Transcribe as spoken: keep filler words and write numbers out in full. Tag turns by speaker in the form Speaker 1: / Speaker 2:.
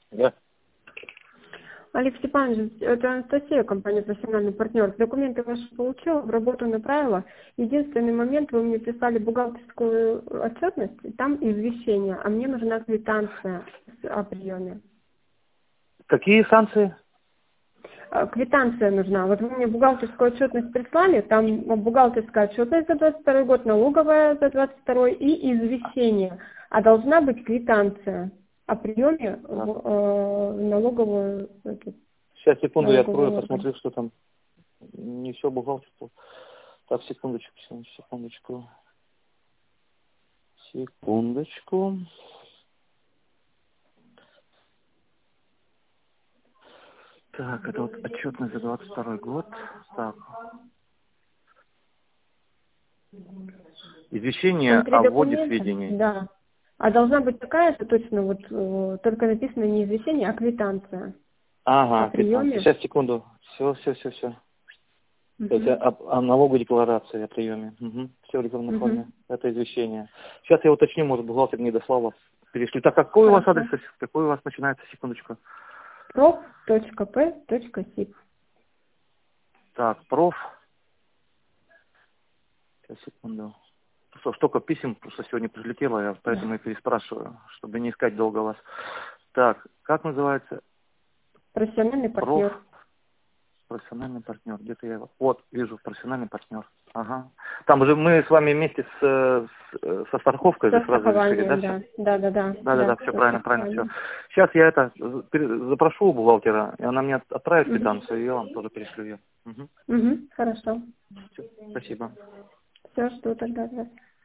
Speaker 1: Да.
Speaker 2: Олег Степанович, это Анастасия, компания «Профессиональный партнер». Документы ваши получила, в работу направила. Единственный момент, вы мне писали бухгалтерскую отчетность, и там извещение, а мне нужна квитанция о приеме.
Speaker 1: Какие санкции?
Speaker 2: А, Квитанция нужна. Вот вы мне бухгалтерскую отчетность прислали, там бухгалтерская отчетность за двадцать второй год, налоговая за двадцать второй и извещение. А должна быть квитанция о приеме в э, налоговую, эту,
Speaker 1: Сейчас, секунду, я
Speaker 2: налоговый
Speaker 1: открою,
Speaker 2: орган.
Speaker 1: посмотрю, что там. Не все бухгалтерство. Так, секундочку, секундочку. Секундочку. Так, это вот отчетность за двадцать второй год. Так. Извещение
Speaker 2: Там три
Speaker 1: о вводе
Speaker 2: документа,
Speaker 1: сведений.
Speaker 2: да. А должна быть такая же точно, вот э, только написано не извещение, а квитанция о
Speaker 1: Ага, квитанция.
Speaker 2: приеме.
Speaker 1: Сейчас, секунду. Все, все, все, все. Это
Speaker 2: Угу.
Speaker 1: о, о налоговой декларации, о приеме. Угу. Все в электронной
Speaker 2: Угу.
Speaker 1: форме. Это извещение. Сейчас я уточню, может, бухгалтер не дослал вас. Перешлю. Так, какой у вас адрес?
Speaker 2: Хорошо.
Speaker 1: Какой у вас начинается? Секундочку.
Speaker 2: проф точка п точка сип.
Speaker 1: Так, проф. Сейчас, секунду. Что, столько писем просто сегодня прилетело, я поэтому и переспрашиваю, чтобы не искать долго вас. Так, как называется?
Speaker 2: Профессиональный
Speaker 1: Проф.
Speaker 2: партнер.
Speaker 1: Профессиональный партнер. Где-то я его... Вот, вижу, профессиональный партнер. Ага. Там уже мы с вами вместе с, э, с, э, со страховкой
Speaker 2: Со
Speaker 1: же сразу решили, да,
Speaker 2: страхованием,
Speaker 1: все?
Speaker 2: да. Да, да, да.
Speaker 1: Да, да,
Speaker 2: Да,
Speaker 1: да, все
Speaker 2: со
Speaker 1: правильно, правильно, все.
Speaker 2: страхованием.
Speaker 1: Сейчас я это э, пере- запрошу у бухгалтера, и она мне отправит
Speaker 2: Угу.
Speaker 1: квитанцию, и я вам тоже перешлю ее. Угу.
Speaker 2: Угу. Хорошо.
Speaker 1: Спасибо.
Speaker 2: Все, что тогда от вас.